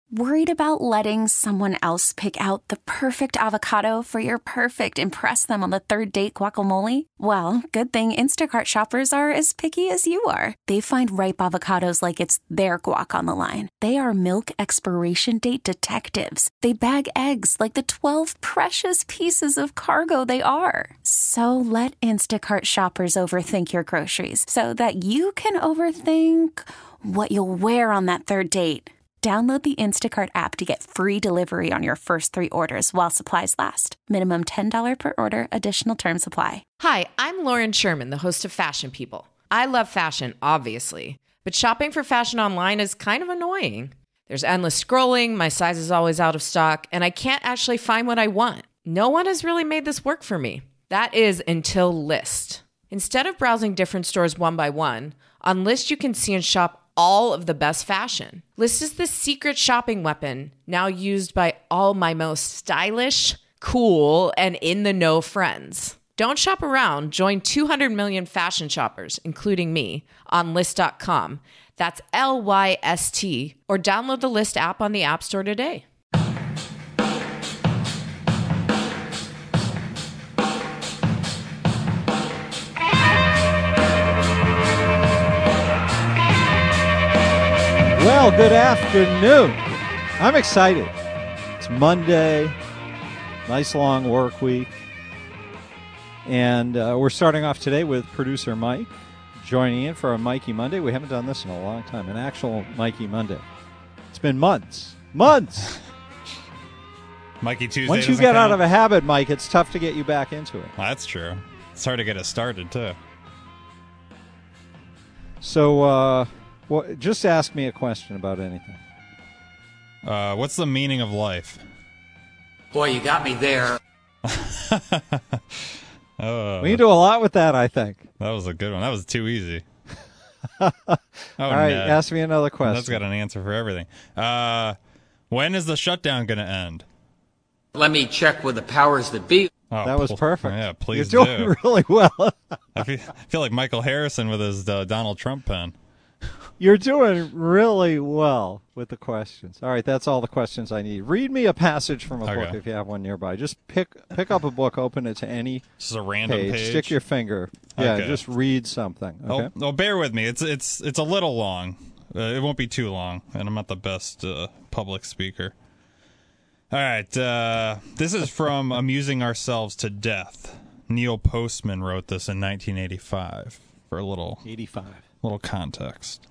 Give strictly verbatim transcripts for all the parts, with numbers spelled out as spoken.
Worried about letting someone else pick out the perfect avocado for your perfect impress them on the third date guacamole? Well, good thing Instacart shoppers are as picky as you are. They find ripe avocados like it's their guac on the line. They are milk expiration date detectives. They bag eggs like the twelve precious pieces of cargo they are. So let Instacart shoppers overthink your groceries so that you can overthink what you'll wear on that third date. Download the Instacart app to get free delivery on your first three orders while supplies last. Minimum ten dollars per order. Additional terms apply. Hi, I'm Lauren Sherman, the host of Fashion People. I love fashion, obviously, but shopping for fashion online is kind of annoying. There's endless scrolling, my size is always out of stock, and I can't actually find what I want. No one has really made this work for me. That is until Lyst. Instead of browsing different stores one by one, on Lyst you can see and shop all of the best fashion. Lyst is the secret shopping weapon now used by all my most stylish, cool, and in-the-know friends. Don't shop around. Join two hundred million fashion shoppers, including me, on Lyst dot com. That's L Y S T. Or download the Lyst app on the App Store today. Well, good afternoon. I'm excited. It's Monday, nice long work week. And uh, we're starting off today with producer Mike joining in for a Mikey Monday. We haven't done this in a long time, an actual Mikey Monday. It's been months. Months! Mikey Tuesday. Once you get count. out of a habit, Mike, it's tough to get you back into it. Well, that's true. It's hard to get it started, too. So, uh... well, just ask me a question about anything. Uh, what's the meaning of life? Boy, you got me there. oh, we can do a lot with that, I think. That was a good one. That was too easy. oh, All right, Ned. ask me another question. That's got an answer for everything. Uh, when is the shutdown going to end? Let me check with the powers that be. Oh, that was perfect. Yeah, please You're doing do. really well. I, feel, I feel like Michael Harrison with his uh, Donald Trump pen. You're doing really well with the questions. All right, that's all the questions I need. Read me a passage from a okay. book if you have one nearby. Just pick pick up a book, open it to any Just a random page, page. stick your finger. Yeah, okay. just read something. Okay. Oh, oh, bear with me. It's it's it's a little long. Uh, it won't be too long, and I'm not the best uh, public speaker. All right, uh, this is from Amusing Ourselves to Death. Neil Postman wrote this in nineteen eighty-five. For a little eighty-five little context.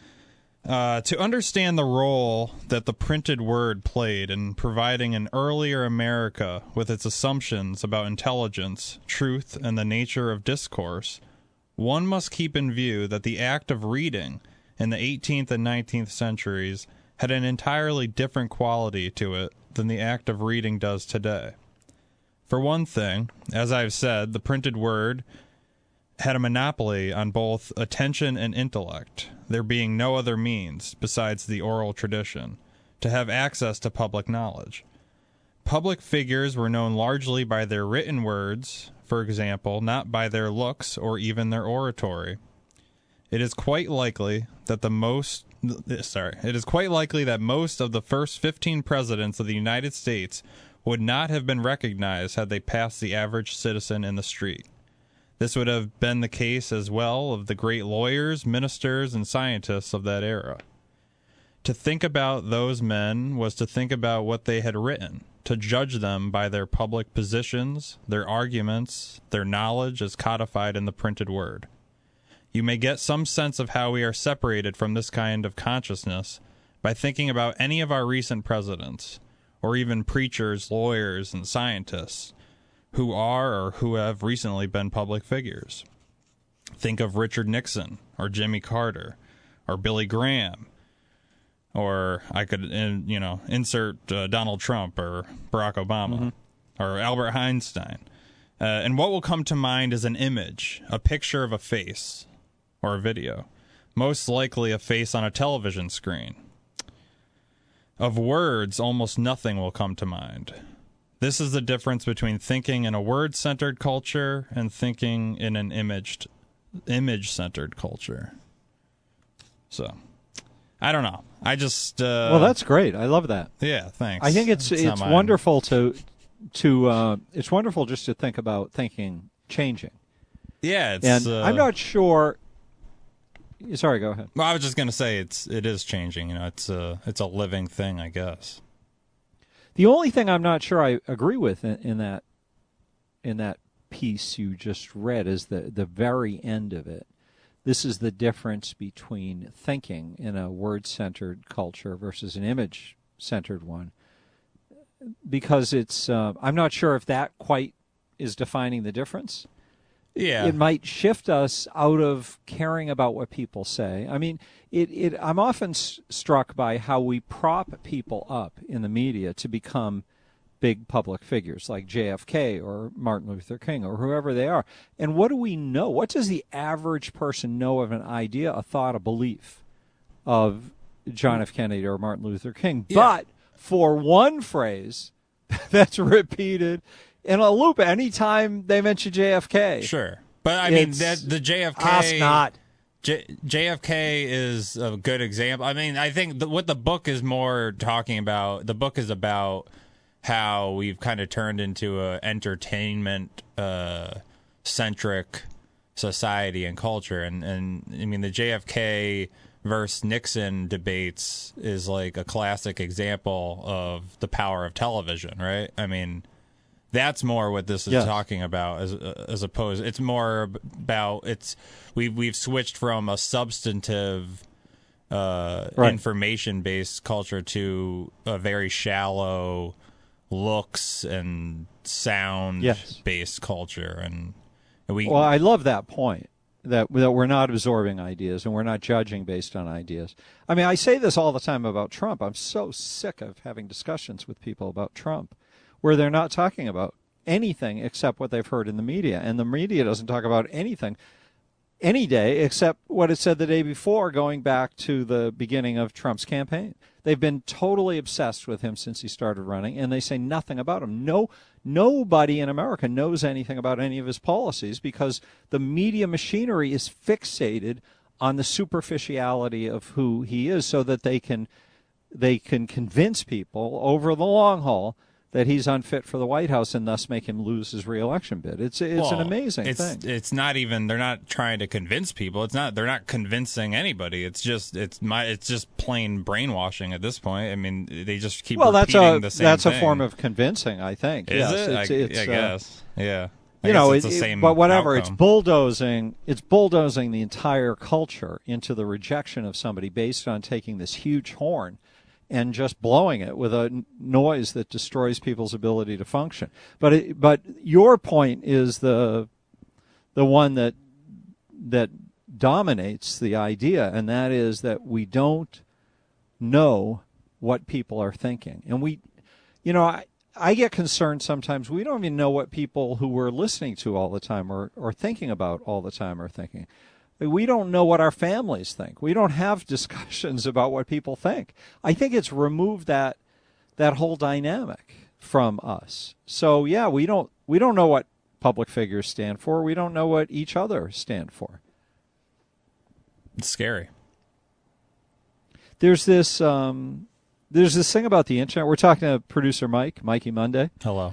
Uh, to understand the role that the printed word played in providing an earlier America with its assumptions about intelligence, truth, and the nature of discourse, one must keep in view that the act of reading in the eighteenth and nineteenth centuries had an entirely different quality to it than the act of reading does today. For one thing, as I've said, the printed word had a monopoly on both attention and intellect, there being no other means, besides the oral tradition, to have access to public knowledge. Public figures were known largely by their written words, for example, not by their looks or even their oratory. It is quite likely that the most sorry, it is quite likely that most of the first fifteen presidents of the United States would not have been recognized had they passed the average citizen in the street. This would have been the case as well of the great lawyers, ministers, and scientists of that era. To think about those men was to think about what they had written, to judge them by their public positions, their arguments, their knowledge as codified in the printed word. You may get some sense of how we are separated from this kind of consciousness by thinking about any of our recent presidents, or even preachers, lawyers, and scientists, who are or who have recently been public figures. Think of Richard Nixon, or Jimmy Carter, or Billy Graham, or I could, you know, insert uh, Donald Trump or Barack Obama, mm-hmm. or Albert Einstein. Uh, and what will come to mind is an image, a picture of a face, or a video, most likely a face on a television screen. Of words, almost nothing will come to mind. This is the difference between thinking in a word-centered culture and thinking in an imaged, image-centered culture. So, I don't know. I just uh, well, that's great. I love that. Yeah, thanks. I think it's it's, it's wonderful to to uh, it's wonderful just to think about thinking changing. Yeah, it's, and uh, I'm not sure. Sorry, go ahead. Well, I was just going to say it's it is changing. You know, it's a it's a living thing, I guess. The only thing I'm not sure I agree with in, in that in that piece you just read is the the very end of it. This is the difference between thinking in a word-centered culture versus an image-centered one. Because it's, uh, I'm not sure if that quite is defining the difference. Yeah. It might shift us out of caring about what people say. I mean, it, it, I'm often s- struck by how we prop people up in the media to become big public figures like J F K or Martin Luther King or whoever they are. And what do we know? What does the average person know of an idea, a thought, a belief of John F. Kennedy or Martin Luther King? Yeah. But for one phrase that's repeated in a loop anytime they mention J F K. Sure. But, I mean, It's that the J F K... us not. J- JFK is a good example. I mean, I think the, what the book is more talking about, the book is about how we've kind of turned into a entertainment uh, centric society and culture. And, and I mean, the J F K versus Nixon debates is like a classic example of the power of television, right? I mean, that's more what this is yes. talking about, as as opposed. It's more about it's we've we've switched from a substantive, uh, right. information based culture to a very shallow looks and sound Yes. based culture, and we. Well, I love that point that that we're not absorbing ideas and we're not judging based on ideas. I mean, I say this all the time about Trump. I'm so sick of having discussions with people about Trump where they're not talking about anything except what they've heard in the media. And the media doesn't talk about anything any day except what it said the day before, going back to the beginning of Trump's campaign. They've been totally obsessed with him since he started running, and they say nothing about him. No, nobody in America knows anything about any of his policies because the media machinery is fixated on the superficiality of who he is so that they can they can convince people over the long haul that he's unfit for the White House and thus make him lose his reelection bid. It's it's well, an amazing it's, thing. It's not even they're not trying to convince people. It's not they're not convincing anybody. It's just it's my it's just plain brainwashing at this point. I mean, they just keep well, that's repeating a the same that's thing. a form of convincing, I think. Is yes, it? It's, I, it's, I uh, guess. Yeah. I you guess know, it's it, the it- same but whatever. It's outcome. bulldozing. It's bulldozing the entire culture into the rejection of somebody based on taking this huge horn and just blowing it with a n- noise that destroys people's ability to function. But it, but your point is the the one that that dominates the idea, and that is that we don't know what people are thinking, and we, you know, I. I get concerned sometimes we don't even know what people who we're listening to all the time or, or thinking about all the time are thinking. We don't know what our families think. We don't have discussions about what people think. I think it's removed that that whole dynamic from us. So yeah, we don't we don't know what public figures stand for. We don't know what each other stand for. It's scary. There's this um, there's this thing about the internet. We're talking to producer Mike, Mikey Monday. Hello.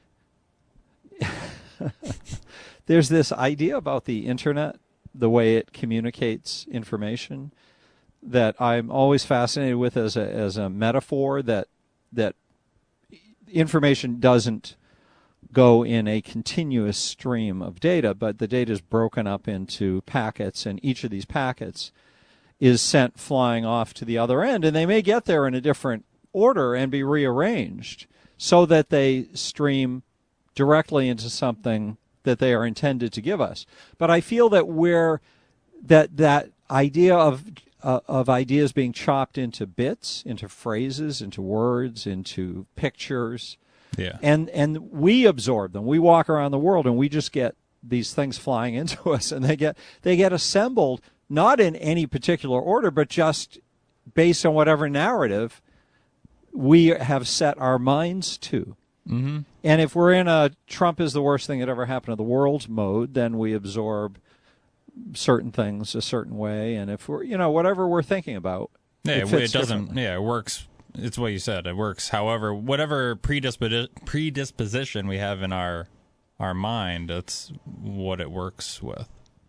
There's this idea about the internet, the way it communicates information, that I'm always fascinated with as a as a metaphor that that information doesn't go in a continuous stream of data, but the data is broken up into packets, and each of these packets is sent flying off to the other end, and they may get there in a different order and be rearranged so that they stream directly into something that they are intended to give us. But I feel that we're that that idea of uh, of ideas being chopped into bits, into phrases, into words, into pictures, Yeah. and and we absorb them. We walk around the world and we just get these things flying into us, and they get they get assembled not in any particular order, but just based on whatever narrative we have set our minds to. Mm-hmm. And if we're in a Trump is the worst thing that ever happened to the world mode, then we absorb certain things a certain way. And if we're, you know, whatever we're thinking about, Yeah, it, it, fits it doesn't. differently. Yeah, it works. It's what you said. It works. However, whatever predispos- predisposition we have in our our mind, that's what it works with.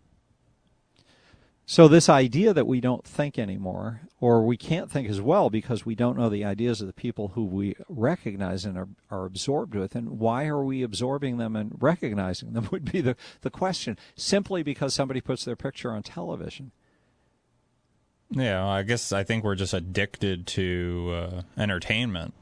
So this idea that we don't think anymore, or we can't think as well because we don't know the ideas of the people who we recognize and are, are absorbed with, and why are we absorbing them and recognizing them would be the, the question, simply because somebody puts their picture on television. Yeah, I guess I think we're just addicted to uh, entertainment.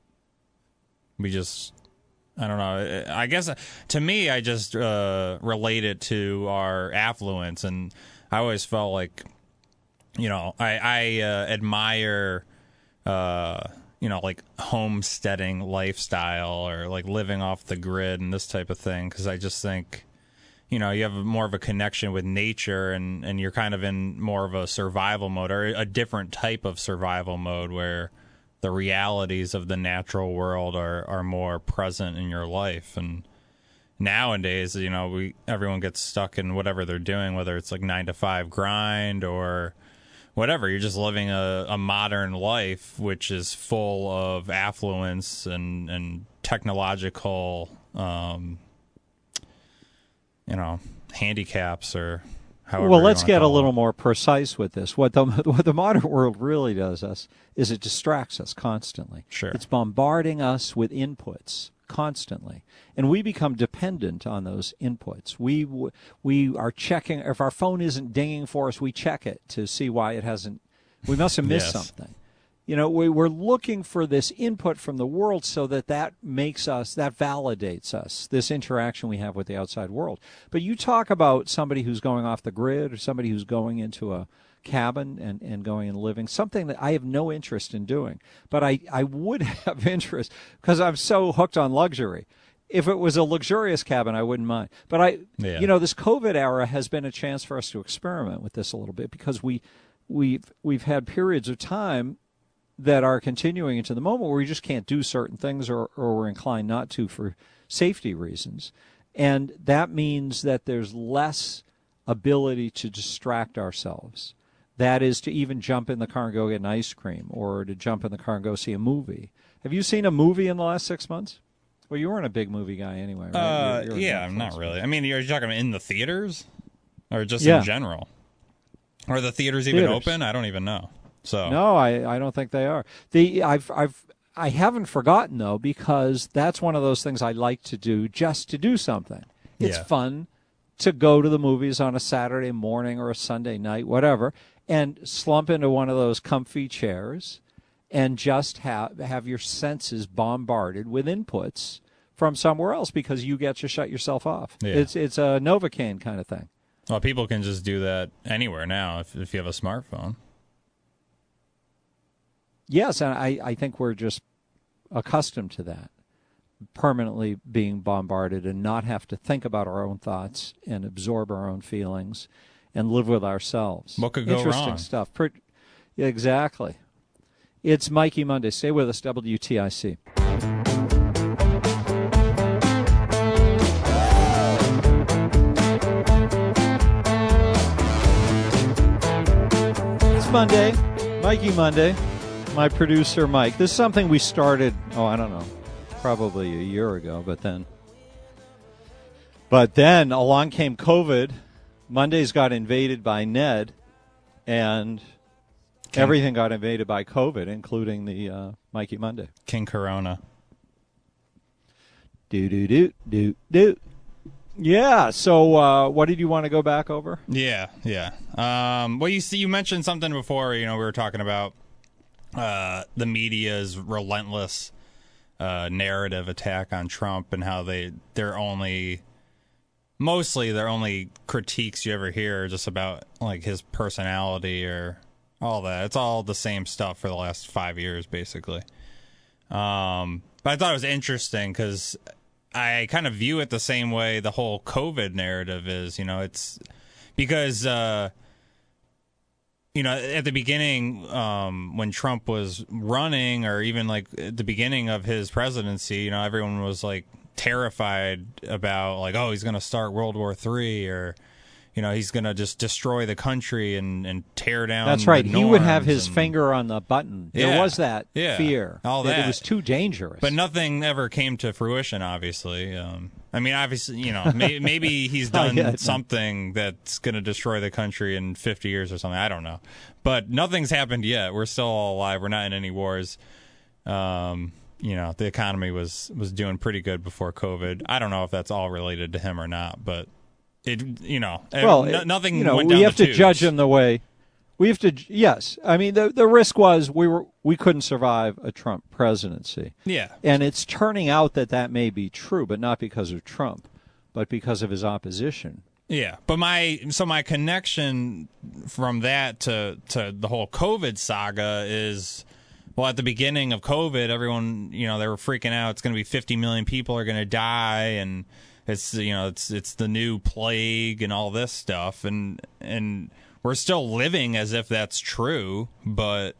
We just, I don't know. I guess to me, I just uh, relate it to our affluence, and I always felt like, you know, I, I uh, admire, uh, you know, like homesteading lifestyle or like living off the grid and this type of thing, because I just think, you know, you have more of a connection with nature, and, and you're kind of in more of a survival mode, or a different type of survival mode where the realities of the natural world are, are more present in your life. And nowadays, you know, we everyone gets stuck in whatever they're doing, whether it's like nine to five grind or whatever. You're just living a, a modern life, which is full of affluence and, and technological, um, you know, handicaps or however. Well, let's get a call little it. more precise with this. What the what the modern world really does us is it distracts us constantly. Sure. It's bombarding us with inputs constantly, and we become dependent on those inputs. We we are checking if our phone isn't dinging for us, we check it to see why it hasn't. We must have missed Yes. something. You know, we, we're looking for this input from the world so that that makes us, that validates us, this interaction we have with the outside world. But you talk about somebody who's going off the grid or somebody who's going into a cabin and, and going and living, something that I have no interest in doing. But I, I would have interest because I'm so hooked on luxury. If it was a luxurious cabin, I wouldn't mind. But I, Yeah. you know, this COVID era has been a chance for us to experiment with this a little bit because we, we've we've had periods of time that are continuing into the moment where we just can't do certain things, or, or we're inclined not to for safety reasons. And that means that there's less ability to distract ourselves. That is to even jump in the car and go get an ice cream, or to jump in the car and go see a movie. Have you seen a movie in the last six months? Well, you weren't a big movie guy anyway, right? Uh, You're- you're a yeah, Netflix not really. guy. I mean, are you talking about in the theaters, or just Yeah. in general? Are the theaters even Theaters. open? I don't even know. So No, I, I don't think they are. The I've I've I haven't forgotten though, because that's one of those things I like to do just to do something. It's Yeah. fun to go to the movies on a Saturday morning or a Sunday night, whatever, and slump into one of those comfy chairs and just have have your senses bombarded with inputs from somewhere else because you get to shut yourself off. Yeah. It's it's a Novocaine kind of thing. well, people can just do that anywhere now if if you have a smartphone. Yes, and I, I think we're just accustomed to that, permanently being bombarded and not have to think about our own thoughts and absorb our own feelings and live with ourselves. What could go Interesting wrong? stuff. Per- yeah, exactly. It's Mikey Monday. Stay with us, W T I C. It's Monday, Mikey Monday. My producer, Mike. This is something we started, oh, I don't know, probably a year ago, but then. But then along came COVID. Mondays got invaded by Ned, and everything got invaded by COVID, including the uh, Mikey Monday. King Corona. Do, do, do, do, do. Yeah, so uh, what did you want to go back over? Yeah, yeah. Um, well, you see, you mentioned something before. You know, we were talking about uh, the media's relentless uh, narrative attack on Trump and how they they're only mostly their only critiques you ever hear are just about like his personality or all that. It's all the same stuff for the last five years, basically. Um, but I thought it was interesting because I kind of view it the same way the whole COVID narrative is. You know, it's because. Uh, You know, at the beginning, um, when Trump was running, or even like at the beginning of his presidency, you know, everyone was like terrified about like, oh, he's going to start World War Three, or, you know, he's going to just destroy the country and, and tear down. That's right. the He would have his and, finger on the button. There Yeah, was that yeah, fear. all that. that. It was too dangerous. But nothing ever came to fruition, obviously. Um, I mean, obviously, you know, may, maybe he's done yet, no. something that's going to destroy the country in fifty years or something. I don't know. But nothing's happened yet. We're still all alive. We're not in any wars. Um, you know, the economy was, was doing pretty good before COVID. I don't know if that's all related to him or not, but it, you know, well, no, nothing you know, went we down have the to tubes. judge him the way we have to. Yes, I mean the the risk was we were we couldn't survive a Trump presidency. Yeah, and it's turning out that that may be true, but not because of Trump, but because of his opposition. Yeah, but my so my connection from that to to the whole COVID saga is, well, at the beginning of COVID, everyone, you know, they were freaking out. It's going to be fifty million people are going to die, and it's, you know, it's it's the new plague and all this stuff, and and we're still living as if that's true, but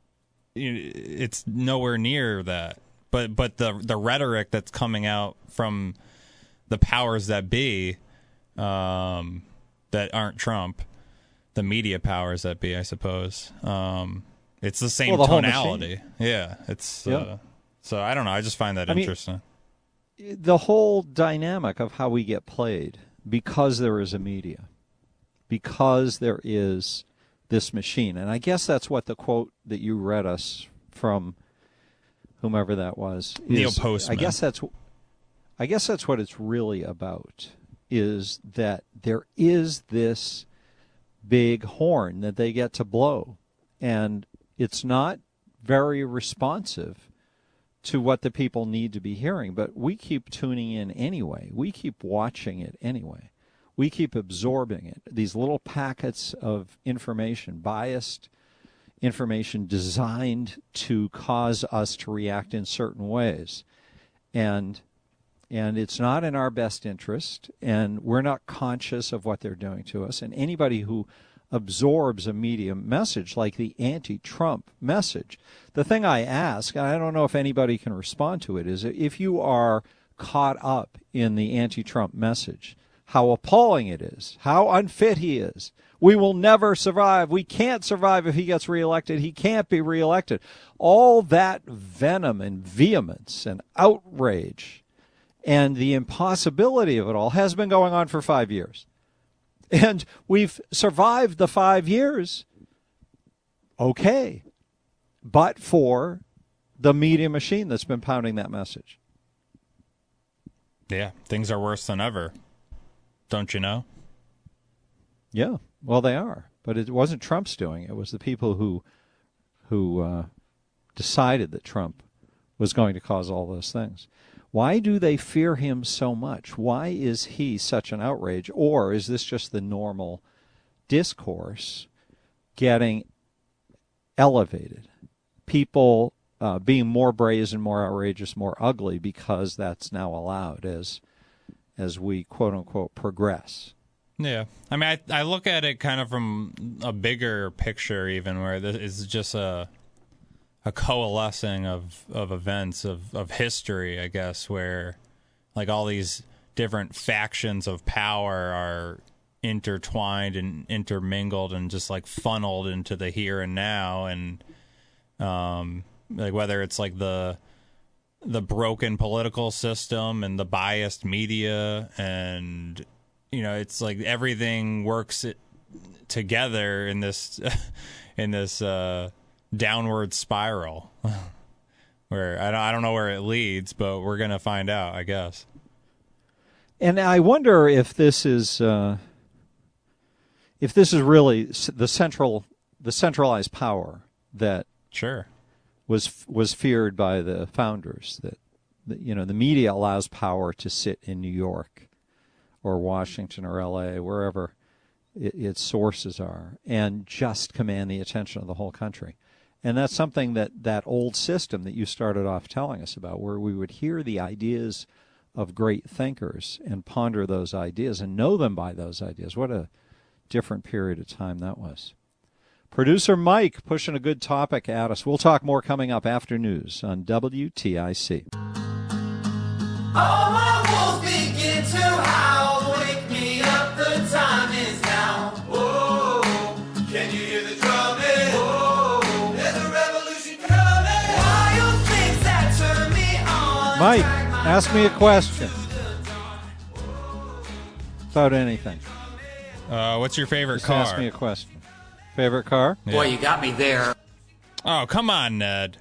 it's nowhere near that. But but the the rhetoric that's coming out from the powers that be, um, that aren't Trump, the media powers that be, I suppose. Um, it's the same well, the tonality. Yeah, it's yeah. Uh, so I don't know. I just find that I interesting. Mean, the whole dynamic of how we get played, because there is a media, because there is this machine, and I guess that's what the quote that you read us from, whomever that was, is, Neil Postman. I guess that's, I guess that's what it's really about. Is that there is this big horn that they get to blow, and it's not very responsive to what the people need to be hearing, but we keep tuning in anyway. We keep watching it anyway. We keep absorbing it. These little packets of information, biased information designed to cause us to react in certain ways. And And it's not in our best interest, and we're not conscious of what they're doing to us. And anybody who absorbs a media message like the anti-Trump message, the thing I ask, and I don't know if anybody can respond to it, is if you are caught up in the anti-Trump message, how appalling it is, how unfit he is. We will never survive. We can't survive if he gets reelected. He can't be reelected. All that venom and vehemence and outrage and the impossibility of it all has been going on for five years. And we've survived the five years, okay, but for the media machine that's been pounding that message. Yeah, things are worse than ever. Don't you know? Yeah, well, they are. But it wasn't Trump's doing. It was the people who, who uh, decided that Trump was going to cause all those things. Why do they fear him so much? Why is he such an outrage? Or is this just the normal discourse getting elevated? People uh, being more brazen, more outrageous, more ugly because that's now allowed as as we, quote-unquote, progress. Yeah. I mean, I, I look at it kind of from a bigger picture even, where this is just a... a coalescing of, of events of, of history, I guess, where like all these different factions of power are intertwined and intermingled and just like funneled into the here and now. And um, like whether it's like the the broken political system and the biased media, and you know, it's like everything works it together in this in this uh downward spiral where I don't, I don't know where it leads, but we're going to find out, I guess. And I wonder if this is uh, if this is really the central the centralized power that sure was was feared by the founders, that, that you know, the media allows power to sit in New York or Washington or L A, wherever it, its sources are, and just command the attention of the whole country. And that's something that that old system that you started off telling us about, where we would hear the ideas of great thinkers and ponder those ideas and know them by those ideas. What a different period of time that was. Producer Mike pushing a good topic at us. We'll talk more coming up after news on W T I C. All my wolves begin to howl. Wake me up, the time is Mike, ask me a question about anything. Uh, what's your favorite Just car? ask me a question. Favorite car? Boy, you got me there. Oh, come on, Ned.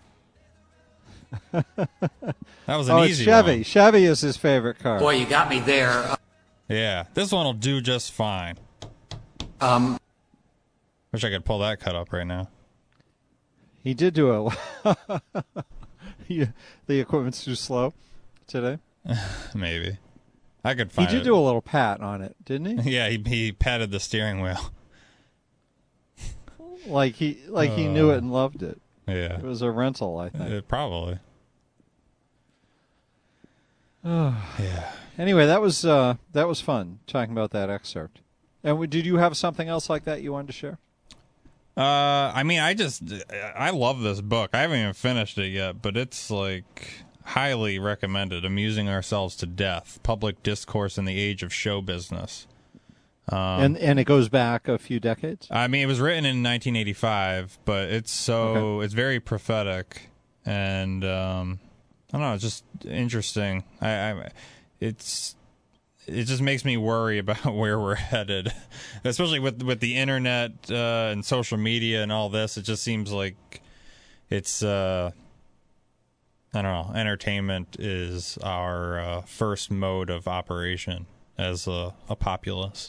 That was an Oh, it's easy Chevy. one. Chevy is his favorite car. Boy, you got me there. Yeah, this one will do just fine. Um, Wish I could pull that cut up right now. He did do a. Yeah, the equipment's too slow today. Maybe. I could He find did it. do a little pat on it, didn't he? Yeah, he, he patted the steering wheel. Like he like he knew it and loved it. Yeah. It was a rental, I think. Uh, probably. Yeah. Anyway, that was uh, that was fun talking about that excerpt. And w- did you have something else like that you wanted to share? Uh, I mean, I just, I love this book. I haven't even finished it yet, but it's like highly recommended. Amusing Ourselves to Death: Public Discourse in the Age of Show Business. Um, and and it goes back a few decades. I mean, it was written in nineteen eighty-five, but it's so, it's very prophetic, and um, I don't know, it's just interesting. I, I it's. It just makes me worry about where we're headed, especially with with the internet uh, and social media and all this. It just seems like it's, uh, I don't know, entertainment is our uh, first mode of operation as a, a populace.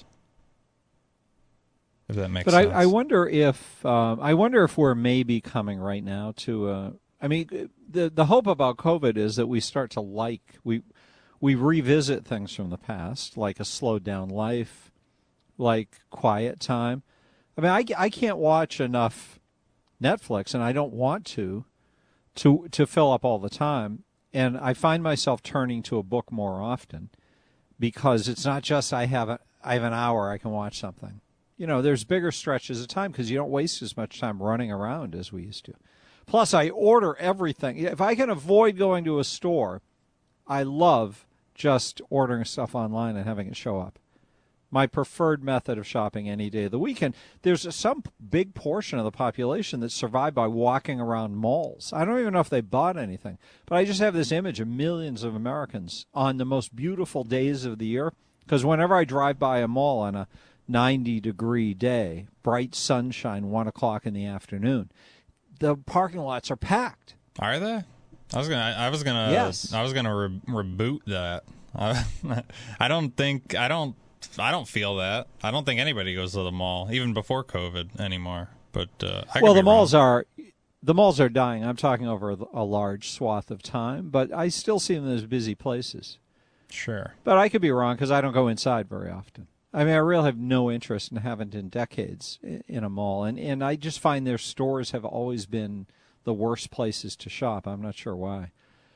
If that makes But sense. I, I wonder if um, I wonder if we're maybe coming right now to. Uh, I mean, the the hope about COVID is that we start to like we. We revisit things from the past, like a slowed down life, like quiet time. I mean, I, I can't watch enough Netflix, and I don't want to, to to fill up all the time. And I find myself turning to a book more often because it's not just I have a, I have an hour I can watch something. You know, there's bigger stretches of time because you don't waste as much time running around as we used to. Plus, I order everything. If I can avoid going to a store, I love just ordering stuff online and having it show up. My preferred method of shopping any day of the weekend. There's some big portion of the population that survived by walking around malls. I don't even know if they bought anything, but I just have this image of millions of Americans on the most beautiful days of the year, because whenever I drive by a mall on a ninety degree day, bright sunshine, one o'clock in the afternoon, the parking lots are packed. Are they? I was gonna. I was gonna. Yes. I was gonna re- reboot that. I, I don't think. I don't. I don't feel that. I don't think anybody goes to the mall even before COVID anymore. But uh, I well, could the be malls wrong. are the malls are dying. I'm talking over a large swath of time, but I still see them as busy places. Sure. But I could be wrong because I don't go inside very often. I mean, I really have no interest and haven't in decades in a mall, and and I just find their stores have always been the worst places to shop. I'm not sure why.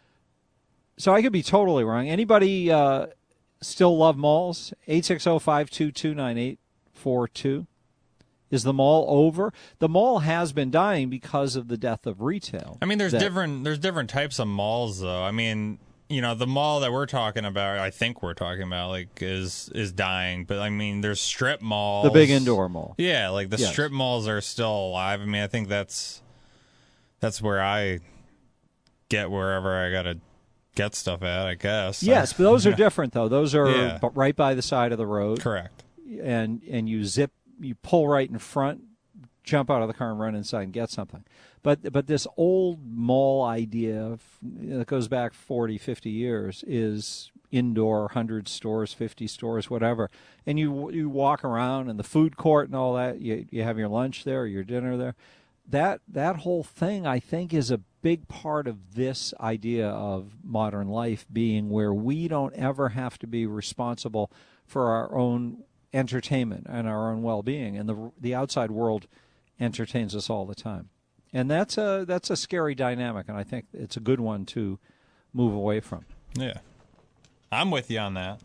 So I could be totally wrong. Anybody uh, still love malls? eight six zero, five two two, nine eight four two. Is the mall over? The mall has been dying because of the death of retail. I mean, there's That- different. There's different types of malls, though. I mean, you know, the mall that we're talking about, I think we're talking about, like, is is dying. But I mean, there's strip malls. The big indoor mall. Yeah, like the Yes. strip malls are still alive. I mean, I think that's that's where I get wherever I gotta get stuff at, I guess. Yes, but those are different, though. Those are Yeah. b- right by the side of the road. Correct. And and you zip, you pull right in front, jump out of the car and run inside and get something. But but this old mall idea of, that goes back forty, fifty years is indoor, one hundred stores, fifty stores, whatever. And you you walk around in the food court and all that. You you have your lunch there, your dinner there. That that whole thing, I think, is a big part of this idea of modern life being where we don't ever have to be responsible for our own entertainment and our own well-being, and the the outside world entertains us all the time. And that's a that's a scary dynamic, and I think it's a good one to move away from. Yeah. I'm with you on that.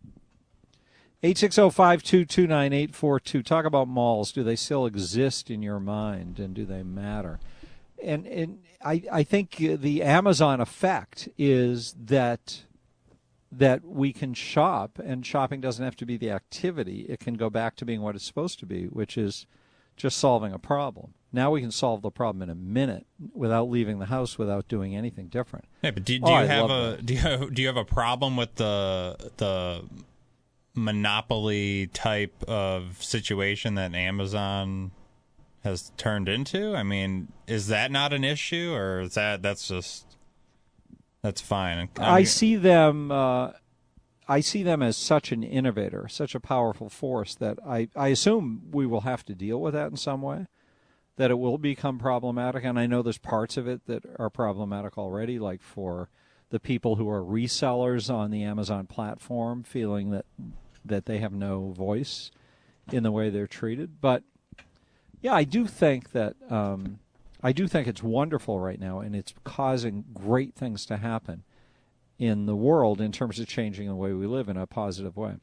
eight six zero, five two two, nine eight four two. Talk about malls. Do they still exist in your mind, and do they matter? And and I, I think the Amazon effect is that that we can shop, and shopping doesn't have to be the activity. It can go back to being what it's supposed to be, which is just solving a problem. Now we can solve the problem in a minute without leaving the house, without doing anything different. Yeah, but do, do Oh, you I have love a that. do you have, do you have a problem with the the monopoly type of situation that Amazon has turned into? I mean, is that not an issue, or is that that's just that's fine? I mean, see them. Uh, I see them as such an innovator, such a powerful force that I, I assume we will have to deal with that in some way, that it will become problematic. And I know there's parts of it that are problematic already, like for the people who are resellers on the Amazon platform, feeling that that they have no voice in the way they're treated. But yeah, I do think that um, I do think it's wonderful right now, and it's causing great things to happen in the world in terms of changing the way we live in a positive way.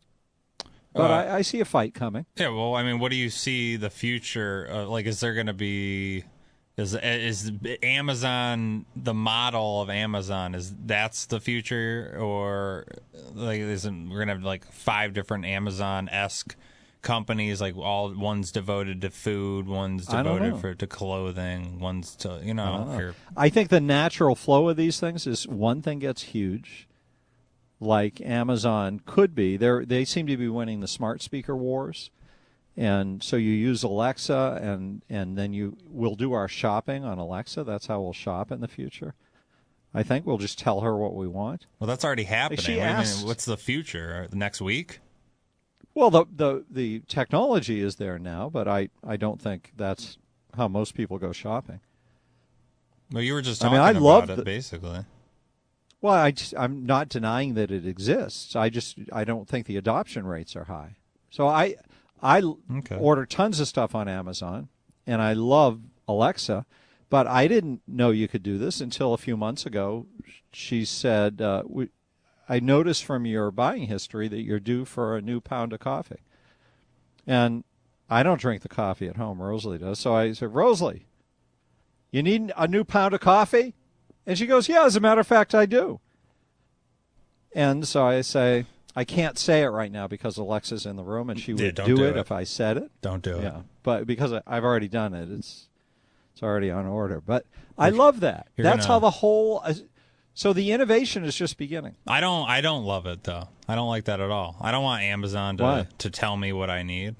But Uh, I, I see a fight coming. Yeah, well, I mean, what do you see the future? Uh, like, is there going to be is is Amazon the model of Amazon? Is that's the future, or like isn't we're gonna have like five different Amazon-esque companies? Like all one's devoted to food, one's I don't devoted know. for to clothing, one's to you know. Uh, here- I think the natural flow of these things is one thing gets huge, like Amazon could be. They they seem to be winning the smart speaker wars, and so you use Alexa, and and then you will do our shopping on Alexa. That's how we'll shop in the future. I think we'll just tell her what we want. well, that's already happening. she What do you mean? asked- What's the future? Uh, Next week? Well, the the the technology is there now, but I I don't think that's how most people go shopping. Well, you were just I talking mean, I about love it, the- basically. Well, I just, I'm not denying that it exists. I just I don't think the adoption rates are high. So I I Okay. order tons of stuff on Amazon, and I love Alexa, but I didn't know you could do this until a few months ago. She said, uh, we, "I noticed from your buying history that you're due for a new pound of coffee," and I don't drink the coffee at home. Rosalie does. So I said, "Rosalie, you need a new pound of coffee?" And she goes, "Yeah, as a matter of fact, I do." And so I say, I can't say it right now because Alexa's in the room, and she Yeah, would don't do, do it, it. if I said it. Don't do it. Yeah, but because I- I've already done it, it's it's already on order. But I love that. you're That's gonna- how the whole. Uh, so the innovation is just beginning. I don't. I don't love it though. I don't like that at all. I don't want Amazon to Why? to tell me what I need.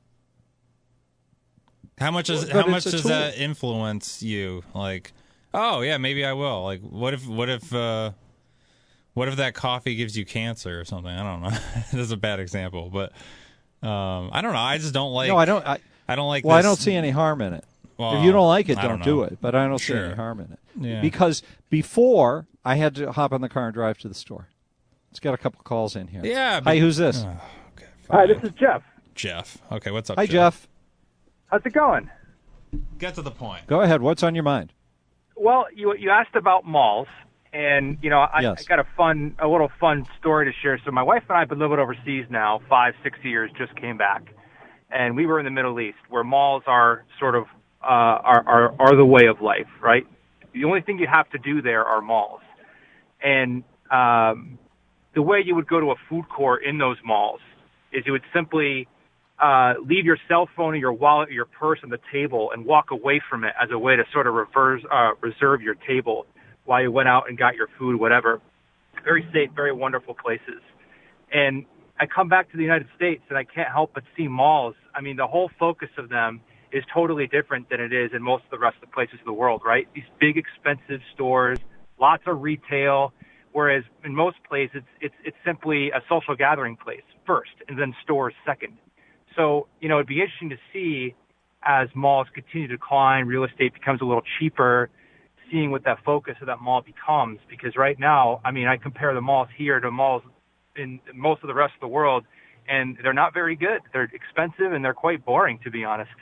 How much is Well, how but much it's a does tool. that influence you? Like, oh yeah, maybe I will. Like, what if what if uh, what if that coffee gives you cancer or something? I don't know. That's a bad example, but um, I don't know. I just don't like. no, I don't. I, I don't like. well, I this- don't see any harm in it. Well, if you don't like it, I don't, don't do know. it. But I don't see Sure. any harm in it. Yeah. Because before, I had to hop in the car and drive to the store. Let's get a couple calls in here. Yeah. Hi, but- who's this? Oh, okay, Hi, fine. this is Jeff. Jeff. Okay, what's up? Hi, Jeff. How's it going? Get to the point. Go ahead. What's on your mind? Well, you you asked about malls, and you know I, Yes. I got a fun, a little fun story to share. So my wife and I have been living overseas now five, six years. Just came back, and we were in the Middle East, where malls are sort of uh, are, are are the way of life, right? The only thing you have to do there are malls, and um, the way you would go to a food court in those malls is you would simply uh, leave your cell phone or your wallet or your purse on the table and walk away from it as a way to sort of reverse, uh, reserve your table while you went out and got your food, whatever. Very safe, very wonderful places. And I come back to the United States and I can't help but see malls. I mean, the whole focus of them is totally different than it is in most of the rest of the places of the world, right? These big, expensive stores, lots of retail, whereas in most places it's, it's, it's simply a social gathering place first and then stores second. So, you know, it'd be interesting to see as malls continue to decline, real estate becomes a little cheaper, seeing what that focus of that mall becomes. Because right now, I mean, I compare the malls here to malls in most of the rest of the world, and they're not very good. They're expensive and they're quite boring, to be honest.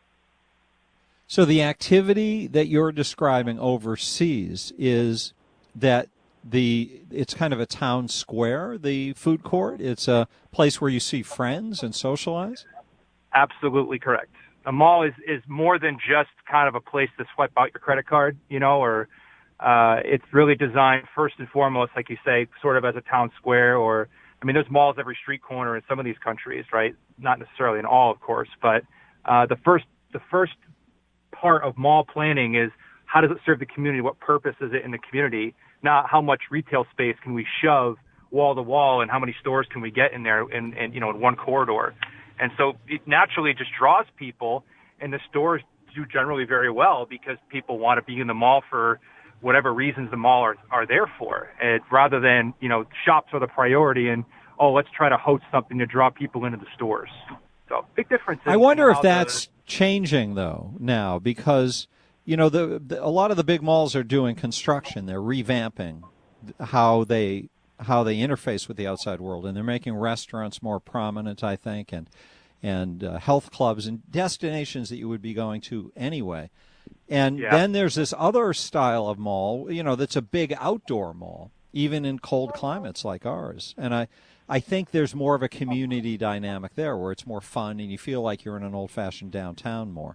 So the activity that you're describing overseas is that the it's kind of a town square, the food court. It's a place where you see friends and socialize. Absolutely correct. A mall is, is more than just kind of a place to swipe out your credit card, you know, or uh, it's really designed first and foremost, like you say, sort of as a town square. Or, I mean, there's malls every street corner in some of these countries, right? Not necessarily in all, of course, but uh, the first the first part of mall planning is how does it serve the community? What purpose is it in the community? Not how much retail space can we shove wall to wall and how many stores can we get in there in, in you know, in one corridor. And so it naturally just draws people, and the stores do generally very well because people want to be in the mall for whatever reasons the mall are, are there for. And rather than, you know, shops are the priority and, oh, let's try to host something to draw people into the stores. So big difference. I wonder if that's the, changing, though, now, because, you know, the, the a lot of the big malls are doing construction. They're revamping how they how they interface with the outside world, and they're making restaurants more prominent, I think, and and uh, health clubs and destinations that you would be going to anyway. And yeah. then there's this other style of mall, you know, that's a big outdoor mall, even in cold climates like ours. And I, I think there's more of a community dynamic there where it's more fun and you feel like you're in an old-fashioned downtown more.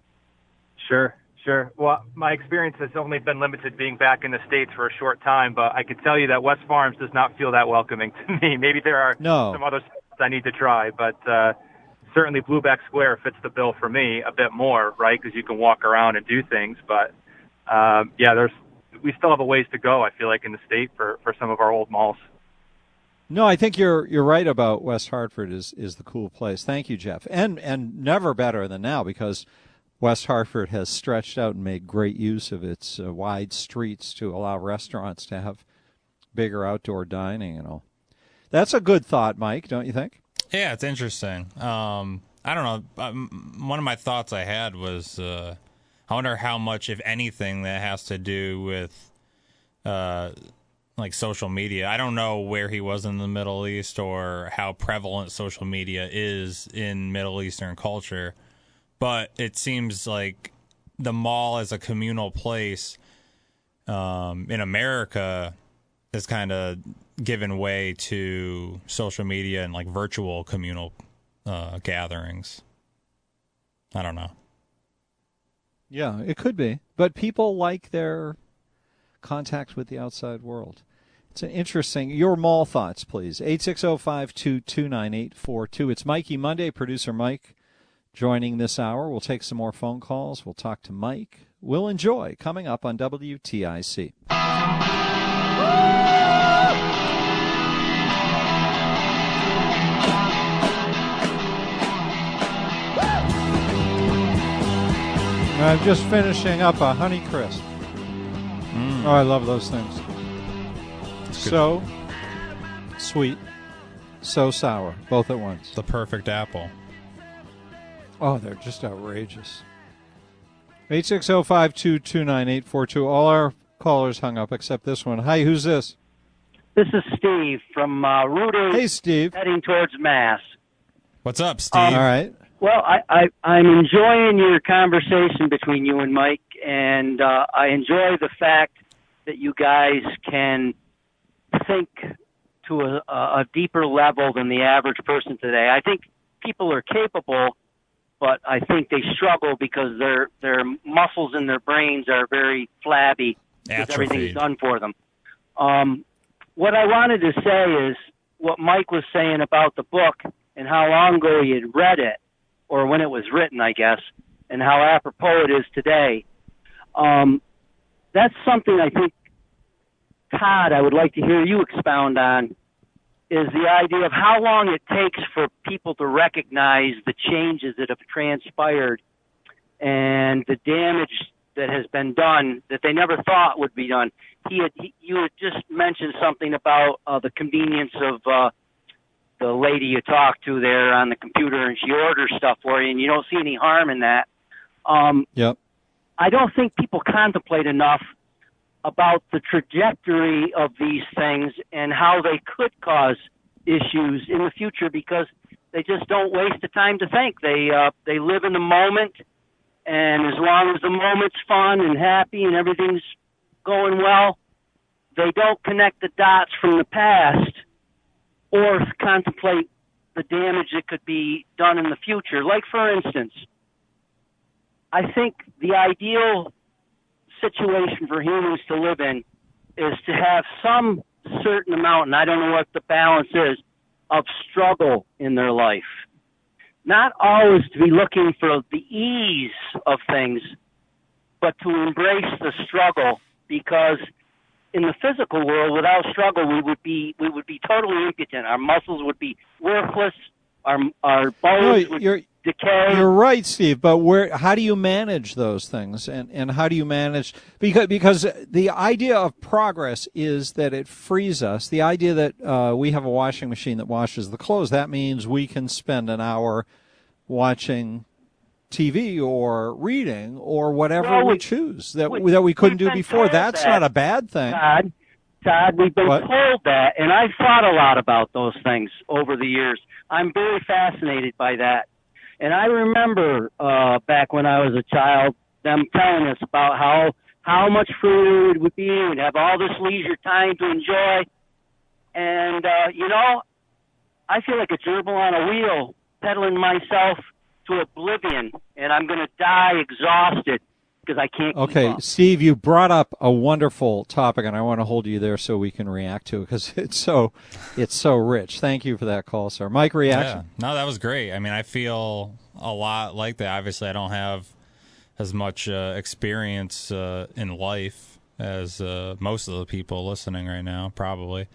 Sure, sure. Well, my experience has only been limited being back in the States for a short time, but I can tell you that West Farms does not feel that welcoming to me. Maybe there are no. some other spots I need to try, but uh, certainly Blueback Square fits the bill for me a bit more, right, because you can walk around and do things. But, um, yeah, there's we still have a ways to go, I feel like, in the state for, for some of our old malls. No, I think you're you're right about West Hartford is, is the cool place. Thank you, Jeff. And and never better than now because West Hartford has stretched out and made great use of its uh, wide streets to allow restaurants to have bigger outdoor dining and all. That's a good thought, Mike, don't you think? Yeah, it's interesting. Um, I don't know. Um, one of my thoughts I had was uh, I wonder how much, if anything, that has to do with uh, like social media. I don't know where he was in the Middle East or how prevalent social media is in Middle Eastern culture, but it seems like the mall as a communal place um, in America is kind of given way to social media and like virtual communal uh, gatherings. I don't know. Yeah, it could be. But people like their contact with the outside world. It's an interesting. Your mall thoughts, please. eight six zero, five two two, nine eight four two. It's Mikey Monday, producer Mike joining this hour. We'll take some more phone calls. We'll talk to Mike. We'll enjoy coming up on W T I C. I'm just finishing up a Honey Crisp. Mm. Oh, I love those things. So sweet, so sour, both at once. The perfect apple. Oh, they're just outrageous. eight six zero, five two two, nine eight four two. All our callers hung up except this one. Hi, who's this? This is Steve from uh, Route eight. Hey, Steve. Heading towards Mass. What's up, Steve? Um, All right. Well, I, I, I'm enjoying your conversation between you and Mike, and uh, I enjoy the fact that you guys can think to a, a deeper level than the average person today. I think people are capable, but I think they struggle because their their muscles in their brains are very flabby because everything's done for them. Um, what I wanted to say is what Mike was saying about the book and how long ago he had read it, or when it was written, I guess, and how apropos it is today. Um, that's something I think, Todd, I would like to hear you expound on, is the idea of how long it takes for people to recognize the changes that have transpired and the damage that has been done that they never thought would be done. He had, he, you had just mentioned something about uh, the convenience of uh, the lady you talk to there on the computer, and she orders stuff for you, and you don't see any harm in that. Um, yep. I don't think people contemplate enough about the trajectory of these things and how they could cause issues in the future because they just don't waste the time to think. They uh, they live in the moment, and as long as the moment's fun and happy and everything's going well, they don't connect the dots from the past or contemplate the damage that could be done in the future. Like, for instance, I think the ideal situation for humans to live in is to have some certain amount, and I don't know what the balance is, of struggle in their life. Not always to be looking for the ease of things, but to embrace the struggle, because in the physical world, without struggle, we would be we would be totally impotent. Our muscles would be worthless. Our our bones no, would you're, decay. You're right, Steve. But where? How do you manage those things? And and how do you manage? Because because the idea of progress is that it frees us. The idea that uh, we have a washing machine that washes the clothes, that means we can spend an hour watching T V or reading or whatever well, we, we choose that we, that we couldn't do before. That's that. not a bad thing. Todd, Todd, we've been what? told that, and I've thought a lot about those things over the years. I'm very fascinated by that. And I remember uh, back when I was a child, them telling us about how how much food would be, we'd have all this leisure time to enjoy. And, uh, you know, I feel like a gerbil on a wheel, pedaling myself to oblivion, and I'm going to die exhausted because I can't keep Okay, up. Steve, you brought up a wonderful topic, and I want to hold you there so we can react to it because it's so it's so rich. Thank you for that call, sir. Mike, reaction? Yeah. No, that was great. I mean, I feel a lot like that. Obviously, I don't have as much uh, experience uh, in life as uh, most of the people listening right now, probably.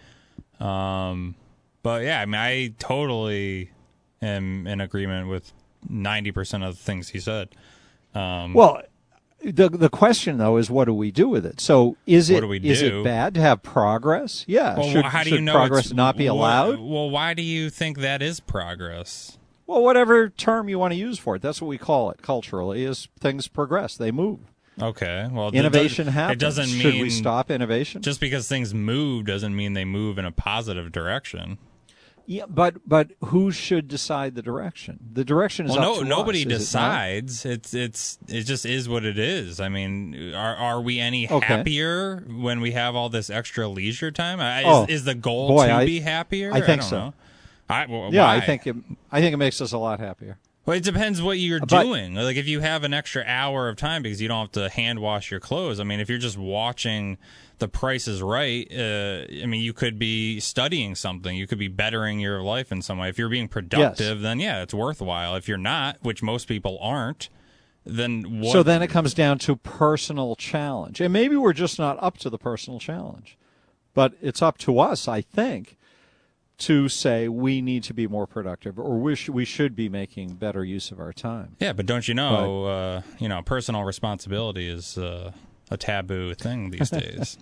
Um, but, yeah, I mean, I totally am in agreement with ninety percent of the things he said. Um, Well, the the question though is, what do we do with it? So is What it do we is do? it bad to have progress? Yeah. well, should how do should you know progress it's- not be what- allowed? Well, why do you think that is progress? Well, whatever term you want to use for it, that's what we call it culturally. Is things progress? They move. Okay. Well, it Innovation doesn't- happens. It doesn't mean Should we stop innovation? Just because things move doesn't mean they move in a positive direction. Yeah, but but who should decide the direction? The direction is Well, up no, to nobody us, is it not? decides. It's it's it just is what it is. I mean, are are we any Okay. happier when we have all this extra leisure time? I- Is, Oh, is the goal boy, to I- be happier? I think don't so. know. I, well, Yeah, why? I think it, I think it makes us a lot happier. Well, it depends what you're But- doing. Like if you have an extra hour of time because you don't have to hand wash your clothes. I mean, if you're just watching The Price is Right, uh, I mean, you could be studying something. You could be bettering your life in some way. If you're being productive, then yeah, it's worthwhile. If you're not, which most people aren't, then what? So then it comes down to personal challenge. And maybe we're just not up to the personal challenge. But it's up to us, I think, to say we need to be more productive or we, sh- we should be making better use of our time. Yeah, but don't you know, uh, you know, personal responsibility is uh, a taboo thing these days.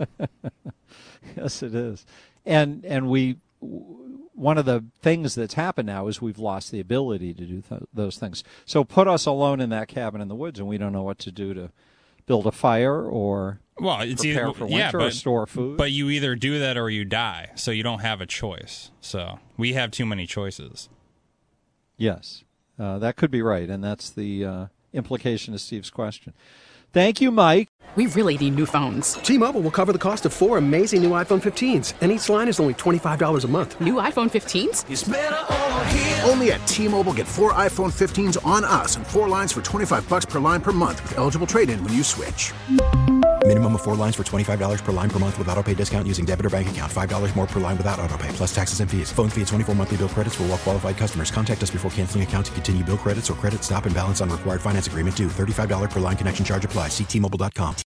Yes, it is. And and we one of the things that's happened now is we've lost the ability to do th- those things. So put us alone in that cabin in the woods and we don't know what to do to build a fire or Well, it's prepare either for winter yeah, or but, store food. But you either do that or you die. So you don't have a choice. So we have too many choices. Yes, uh, that could be right, and that's the uh, implication of Steve's question. Thank you, Mike. We really need new phones. T-Mobile will cover the cost of four amazing new iPhone fifteens, and each line is only twenty-five dollars a month. New iPhone fifteens? It's better over here. Only at T-Mobile, get four iPhone fifteens on us and four lines for twenty-five bucks per line per month with eligible trade-in when you switch. Minimum of four lines for twenty-five dollars per line per month with autopay discount using debit or bank account. five dollars more per line without autopay, plus taxes and fees. Phone fee at twenty-four monthly bill credits for well-qualified customers. Contact us before canceling account to continue bill credits or credit stop and balance on required finance agreement due. thirty-five dollars per line connection charge applies. See T Mobile dot com.